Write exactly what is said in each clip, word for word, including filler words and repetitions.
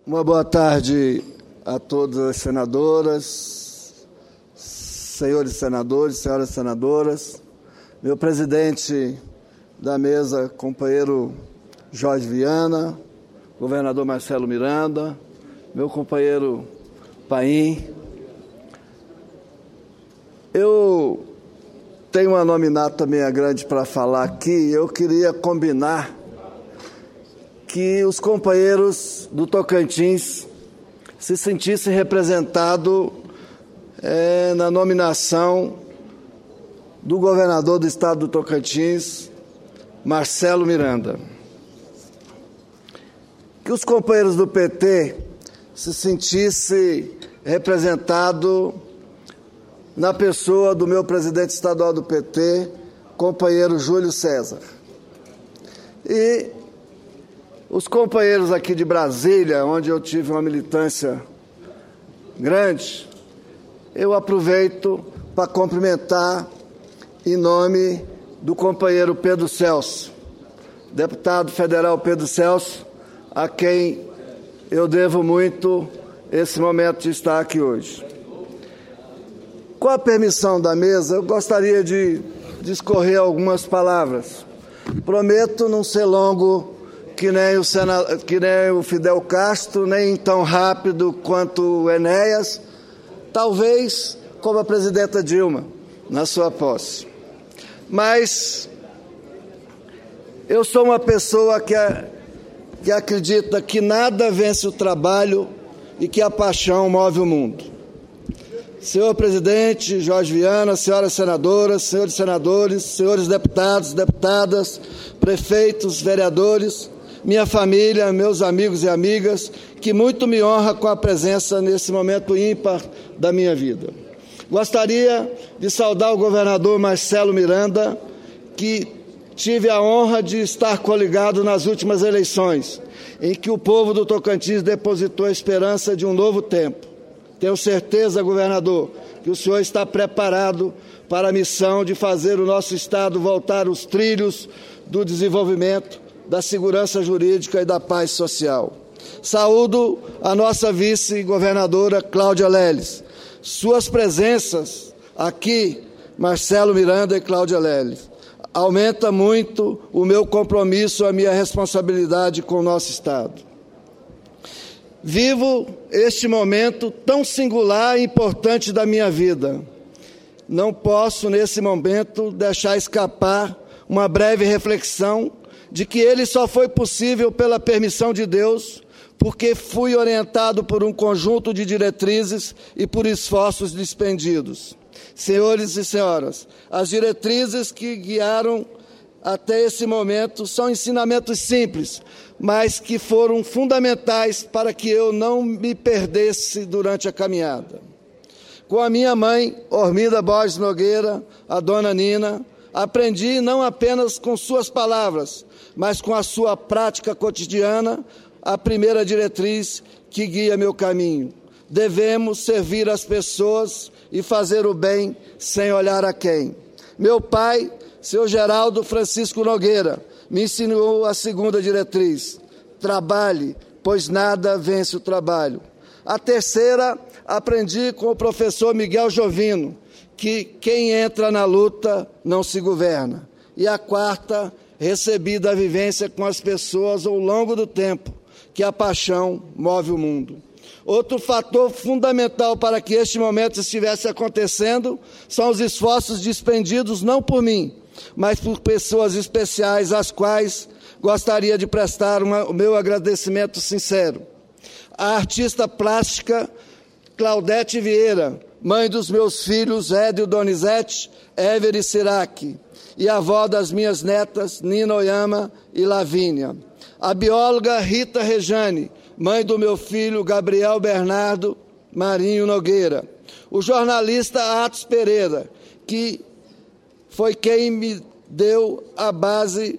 Uma boa tarde a todas as senadoras, senhores senadores, senhoras senadoras, meu presidente da mesa, companheiro Jorge Viana, governador Marcelo Miranda, meu companheiro Paim. Eu tenho uma nominata meia grande para falar aqui. Eu queria combinar que os companheiros do Tocantins se sentissem representados é, na nominação do governador do estado do Tocantins, Marcelo Miranda. Que os companheiros do P T se sentissem representados na pessoa do meu presidente estadual do P T, companheiro Júlio César. E os companheiros aqui de Brasília, onde eu tive uma militância grande, eu aproveito para cumprimentar em nome do companheiro Pedro Celso, deputado federal Pedro Celso, a quem eu devo muito esse momento de estar aqui hoje. Com a permissão da mesa, eu gostaria de discorrer algumas palavras. Prometo não ser longo que nem o, Sena, que nem o Fidel Castro, nem tão rápido quanto o Enéas, talvez como a presidenta Dilma, na sua posse. Mas eu sou uma pessoa que, que acredita que nada vence o trabalho e que a paixão move o mundo. Senhor presidente Jorge Viana, senhoras senadoras, senhores senadores, senhores deputados, deputadas, prefeitos, vereadores, minha família, meus amigos e amigas, que muito me honra com a presença nesse momento ímpar da minha vida. Gostaria de saudar o governador Marcelo Miranda, que tive a honra de estar coligado nas últimas eleições, em que o povo do Tocantins depositou a esperança de um novo tempo. Tenho certeza, governador, que o senhor está preparado para a missão de fazer o nosso estado voltar aos trilhos do desenvolvimento, da segurança jurídica e da paz social. Saúdo a nossa vice-governadora Cláudia Leles. Suas presenças aqui, Marcelo Miranda e Cláudia Leles, aumenta muito o meu compromisso, a minha responsabilidade com o nosso estado. Vivo este momento tão singular e importante da minha vida. Não posso, nesse momento, deixar escapar uma breve reflexão de que ele só foi possível pela permissão de Deus, porque fui orientado por um conjunto de diretrizes e por esforços despendidos. Senhores e senhoras, as diretrizes que guiaram até esse momento são ensinamentos simples, mas que foram fundamentais para que eu não me perdesse durante a caminhada. Com a minha mãe, Orminda Borges Nogueira, a dona Nina, aprendi não apenas com suas palavras, mas com a sua prática cotidiana, a primeira diretriz que guia meu caminho. Devemos servir as pessoas e fazer o bem sem olhar a quem. Meu pai, seu Geraldo Francisco Nogueira, me ensinou a segunda diretriz: trabalhe, pois nada vence o trabalho. A terceira, aprendi com o professor Miguel Jovino, que quem entra na luta não se governa. E a quarta, recebi da vivência com as pessoas ao longo do tempo, que a paixão move o mundo. Outro fator fundamental para que este momento estivesse acontecendo são os esforços despendidos não por mim, mas por pessoas especiais, às quais gostaria de prestar uma, o meu agradecimento sincero. A artista plástica Claudete Vieira, mãe dos meus filhos Édio Donizete, Éver e Sirac, e avó das minhas netas Nina Oyama e Lavínia. A bióloga Rita Rejane, mãe do meu filho Gabriel Bernardo Marinho Nogueira. O jornalista Atos Pereira, que foi quem me deu a base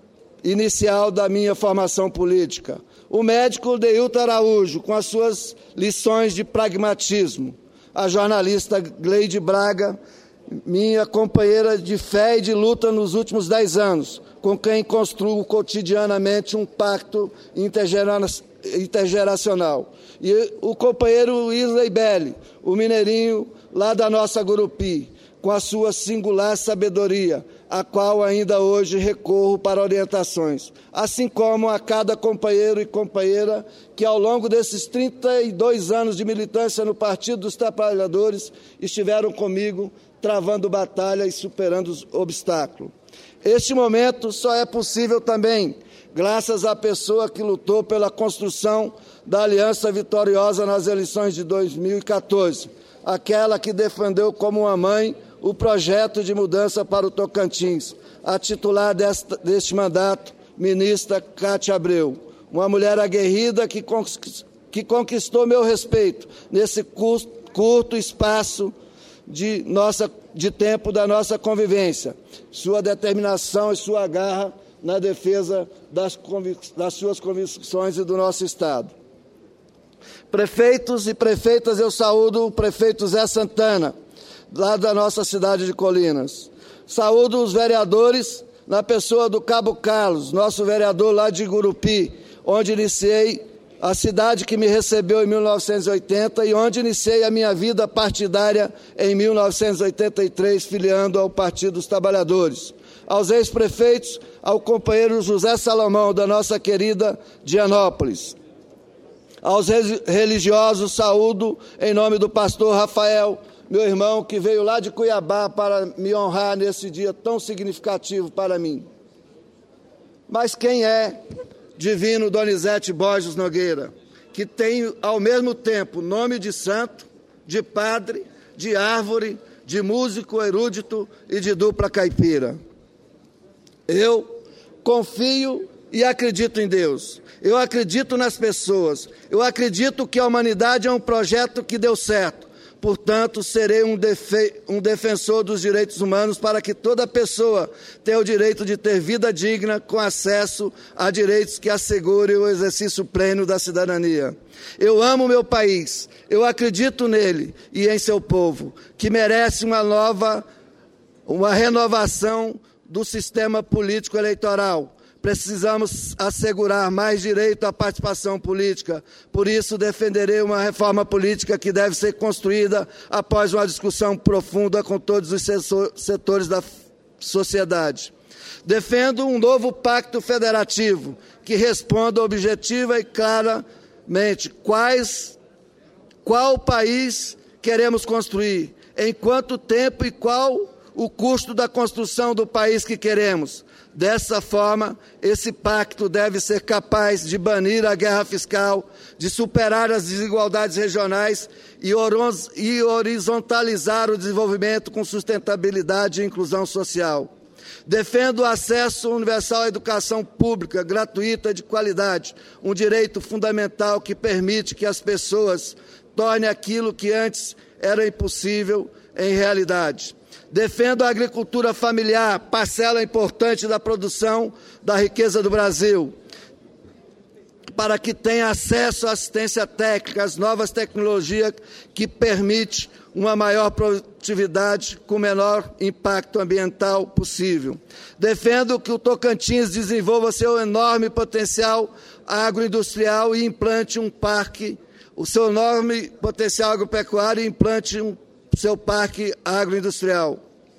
inicial da minha formação política. O médico Deilton Araújo, com as suas lições de pragmatismo. A jornalista Gleide Braga, minha companheira de fé e de luta nos últimos dez anos, com quem construo cotidianamente um pacto intergeracional. E o companheiro Isley Belli, o mineirinho lá da nossa Gurupi, com a sua singular sabedoria, a qual ainda hoje recorro para orientações, assim como a cada companheiro e companheira que ao longo desses trinta e dois anos de militância no Partido dos Trabalhadores estiveram comigo, travando batalha e superando os obstáculos. Este momento só é possível também graças à pessoa que lutou pela construção da aliança vitoriosa nas eleições de dois mil e quatorze, aquela que defendeu como uma mãe o projeto de mudança para o Tocantins, a titular desta, deste mandato, ministra Cátia Abreu, uma mulher aguerrida que, que conquistou meu respeito nesse curto, curto espaço de, nossa, de tempo da nossa convivência, sua determinação e sua garra na defesa das, das suas convicções e do nosso Estado. Prefeitos e prefeitas, eu saúdo o prefeito Zé Santana, lá da nossa cidade de Colinas. Saúdo os vereadores na pessoa do Cabo Carlos, nosso vereador lá de Gurupi, onde iniciei a cidade que me recebeu em mil novecentos e oitenta e onde iniciei a minha vida partidária em mil novecentos e oitenta e três, filiando ao Partido dos Trabalhadores. Aos ex-prefeitos, ao companheiro José Salomão, da nossa querida Dianópolis. Aos religiosos, saúdo em nome do pastor Rafael, meu irmão, que veio lá de Cuiabá para me honrar nesse dia tão significativo para mim. Mas quem é divino Donizete Borges Nogueira, que tem ao mesmo tempo nome de santo, de padre, de árvore, de músico erudito e de dupla caipira? Eu confio e acredito em Deus. Eu acredito nas pessoas. Eu acredito que a humanidade é um projeto que deu certo. Portanto, serei um, defe... um defensor dos direitos humanos para que toda pessoa tenha o direito de ter vida digna com acesso a direitos que assegurem o exercício pleno da cidadania. Eu amo meu país, eu acredito nele e em seu povo, que merece uma nova, uma renovação do sistema político eleitoral. Precisamos assegurar mais direito à participação política. Por isso, defenderei uma reforma política que deve ser construída após uma discussão profunda com todos os setores da sociedade. Defendo um novo pacto federativo que responda objetiva e claramente quais, qual país queremos construir, em quanto tempo e qual o custo da construção do país que queremos. Dessa forma, esse pacto deve ser capaz de banir a guerra fiscal, de superar as desigualdades regionais e horizontalizar o desenvolvimento com sustentabilidade e inclusão social. Defendo o acesso universal à educação pública, gratuita e de qualidade, um direito fundamental que permite que as pessoas tornem aquilo que antes era impossível em realidade. Defendo a agricultura familiar, parcela importante da produção da riqueza do Brasil, para que tenha acesso à assistência técnica, às novas tecnologias que permitem uma maior produtividade com o menor impacto ambiental possível. Defendo que o Tocantins desenvolva seu enorme potencial agroindustrial e implante um parque, o seu enorme potencial agropecuário e implante um seu parque agroindustrial.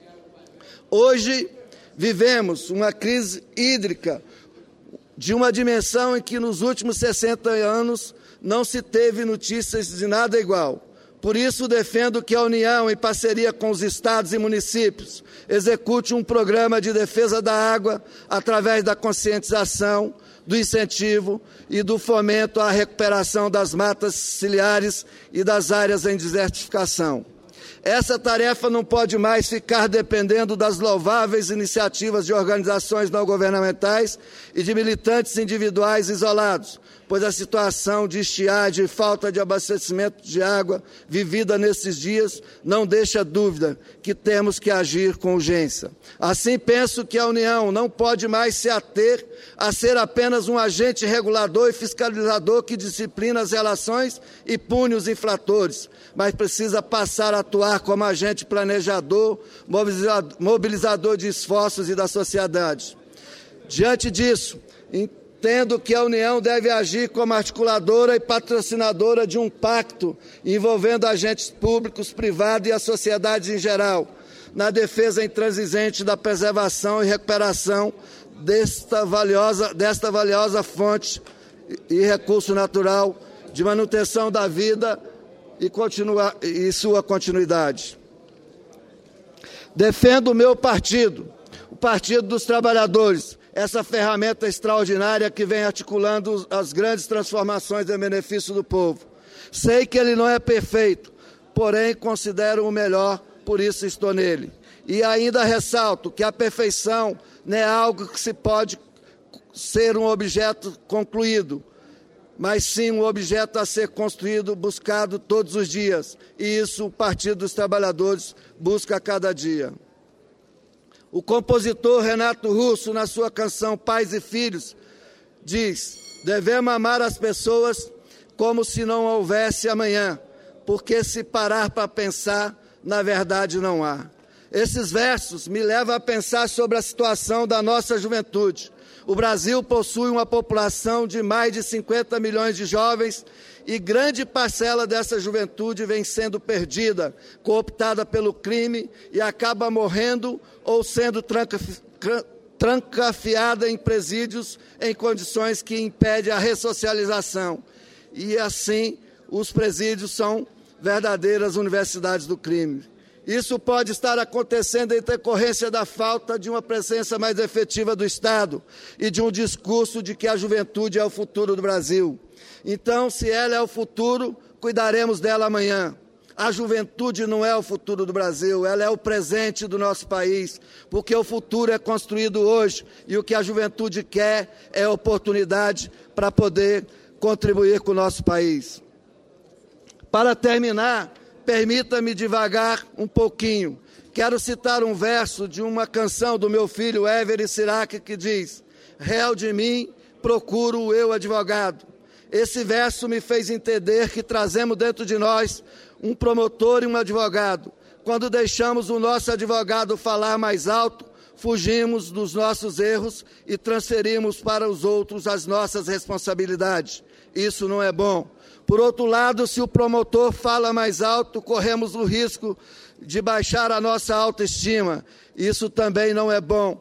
Hoje vivemos uma crise hídrica de uma dimensão em que nos últimos sessenta anos não se teve notícias de nada igual. Por isso defendo que a União, em parceria com os estados e municípios, execute um programa de defesa da água através da conscientização, do incentivo e do fomento à recuperação das matas ciliares e das áreas em desertificação. Essa tarefa não pode mais ficar dependendo das louváveis iniciativas de organizações não governamentais e de militantes individuais isolados, pois a situação de estiagem e falta de abastecimento de água vivida nesses dias não deixa dúvida que temos que agir com urgência. Assim, penso que a União não pode mais se ater a ser apenas um agente regulador e fiscalizador que disciplina as relações e pune os infratores, mas precisa passar a atuar como agente planejador, mobilizador de esforços e da sociedade. Diante disso, tendo que a União deve agir como articuladora e patrocinadora de um pacto envolvendo agentes públicos, privados e a sociedade em geral, na defesa intransigente da preservação e recuperação desta valiosa, desta valiosa fonte e recurso natural de manutenção da vida e, continua, e sua continuidade. Defendo o meu partido, o Partido dos Trabalhadores, essa ferramenta extraordinária que vem articulando as grandes transformações em benefício do povo. Sei que ele não é perfeito, porém considero o melhor, por isso estou nele. E ainda ressalto que a perfeição não é algo que se pode ser um objeto concluído, mas sim um objeto a ser construído, buscado todos os dias. E isso o Partido dos Trabalhadores busca a cada dia. O compositor Renato Russo, na sua canção Pais e Filhos, diz: devemos amar as pessoas como se não houvesse amanhã, porque se parar para pensar, na verdade não há. Esses versos me levam a pensar sobre a situação da nossa juventude. O Brasil possui uma população de mais de cinquenta milhões de jovens e grande parcela dessa juventude vem sendo perdida, cooptada pelo crime e acaba morrendo ou sendo trancafiada em presídios em condições que impedem a ressocialização. E assim, os presídios são verdadeiras universidades do crime. Isso pode estar acontecendo em decorrência da falta de uma presença mais efetiva do Estado e de um discurso de que a juventude é o futuro do Brasil. Então, se ela é o futuro, cuidaremos dela amanhã. A juventude não é o futuro do Brasil, ela é o presente do nosso país, porque o futuro é construído hoje e o que a juventude quer é oportunidade para poder contribuir com o nosso país. Para terminar, permita-me divagar um pouquinho. Quero citar um verso de uma canção do meu filho Éver Sirac que diz: réu de mim, procuro eu advogado. Esse verso me fez entender que trazemos dentro de nós um promotor e um advogado. Quando deixamos o nosso advogado falar mais alto, fugimos dos nossos erros e transferimos para os outros as nossas responsabilidades. Isso não é bom. Por outro lado, se o promotor fala mais alto, corremos o risco de baixar a nossa autoestima. Isso também não é bom.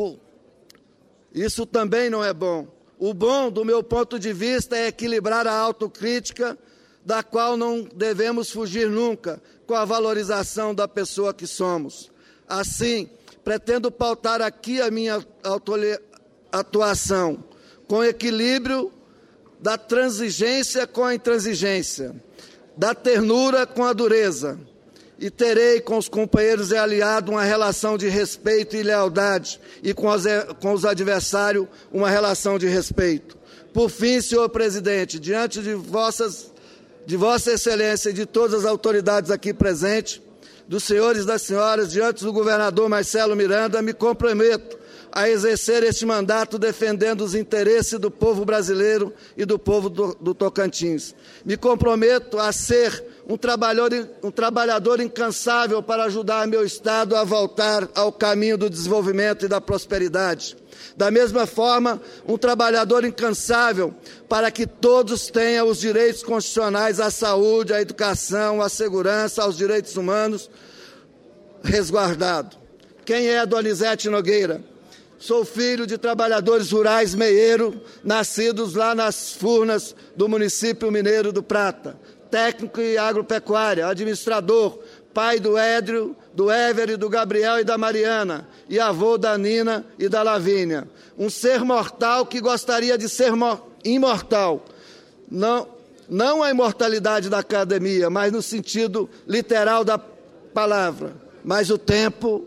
Isso também não é bom. O bom, do meu ponto de vista, é equilibrar a autocrítica, da qual não devemos fugir nunca, com a valorização da pessoa que somos. Assim, pretendo pautar aqui a minha atuação com equilíbrio da transigência com a intransigência, da ternura com a dureza, e terei com os companheiros e aliados uma relação de respeito e lealdade, e com os, com os adversários uma relação de respeito. Por fim, senhor presidente, diante de, vossas, de Vossa Excelência e de todas as autoridades aqui presentes, dos senhores e das senhoras, diante do governador Marcelo Miranda, me comprometo a exercer este mandato defendendo os interesses do povo brasileiro e do povo do, do Tocantins. Me comprometo a ser um trabalhador, um trabalhador incansável para ajudar meu Estado a voltar ao caminho do desenvolvimento e da prosperidade. Da mesma forma, um trabalhador incansável para que todos tenham os direitos constitucionais à saúde, à educação, à segurança, aos direitos humanos resguardados. Quem é Donizete Nogueira? Sou filho de trabalhadores rurais meieiro, nascidos lá nas Furnas do município mineiro do Prata. Técnico em agropecuária, administrador, pai do Édrio, do Éver e do Gabriel e da Mariana, e avô da Nina e da Lavínia. Um ser mortal que gostaria de ser imortal. Não, não a imortalidade da academia, mas no sentido literal da palavra. Mas o tempo...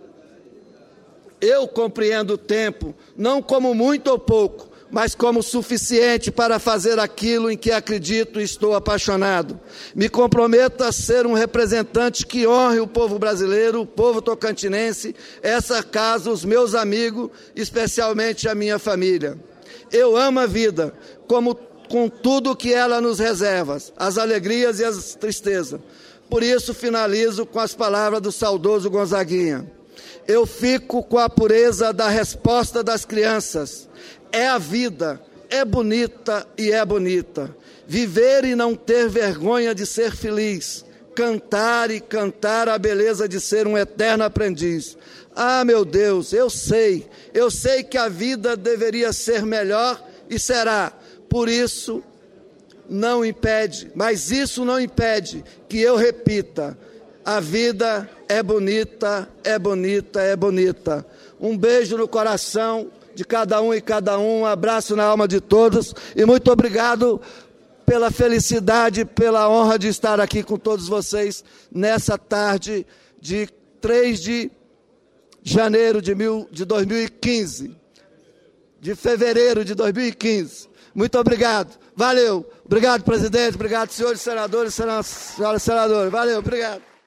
Eu compreendo o tempo, não como muito ou pouco, mas como suficiente para fazer aquilo em que acredito e estou apaixonado. Me comprometo a ser um representante que honre o povo brasileiro, o povo tocantinense, essa casa, os meus amigos, especialmente a minha família. Eu amo a vida, como com tudo que ela nos reserva, as alegrias e as tristezas. Por isso, finalizo com as palavras do saudoso Gonzaguinha. Eu fico com a pureza da resposta das crianças. é a vida, é bonita e é bonita. Viver e não ter vergonha de ser feliz. Cantar e cantar a beleza de ser um eterno aprendiz. Ah, meu Deus, eu sei, eu sei que a vida deveria ser melhor e será. Por isso, não impede, mas isso não impede que eu repita: a vida é bonita, é bonita, é bonita. Um beijo no coração de cada um e cada um, um abraço na alma de todos e muito obrigado pela felicidade, pela honra de estar aqui com todos vocês nessa tarde de três de janeiro de, mil, de dois mil e quinze, de fevereiro de dois mil e quinze. Muito obrigado. Valeu. Obrigado, presidente. Obrigado, senhores senadores e senhoras senadoras. Valeu. Obrigado.